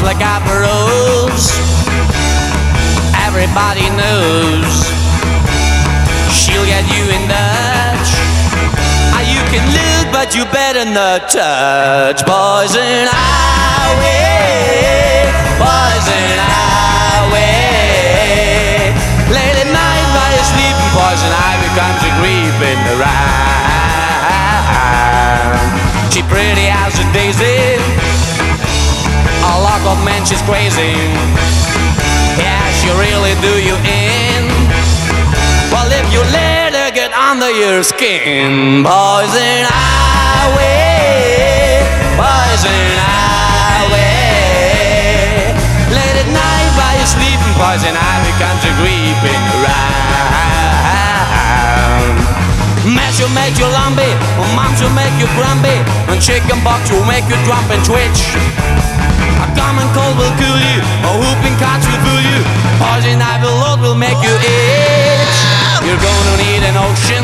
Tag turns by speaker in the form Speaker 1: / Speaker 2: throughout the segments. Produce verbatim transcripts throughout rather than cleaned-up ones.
Speaker 1: the copper rose. Everybody knows she'll get you in Dutch. Ah, you can look, but you better not touch. Poison highway, poison highway. Late at night while you're sleeping, poison ivy comes a creeping around. She pretty as a daisy, a lot of men she's crazy. Yeah, she really do you in. Well, if you let her get under your skin. Poison highway, poison highway. Late at night while you're sleeping, poison ivy comes a creeping around. Mash will make you lumpy, moms will make you grumpy, and chicken pox will make you drump and twitch. A common cold will kill you, a whooping cough will fool you, poison ivy load will make you itch. You're gonna need an ocean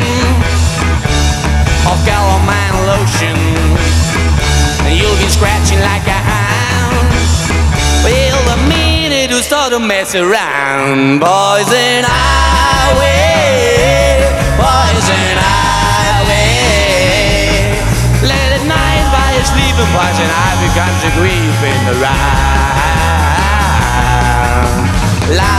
Speaker 1: of calamine lotion, and you'll be scratching like a hound. Well, the minute you start to mess around. Poison highway, poison highway. Late at night while you're sleeping, poison ivy comes a creeping around.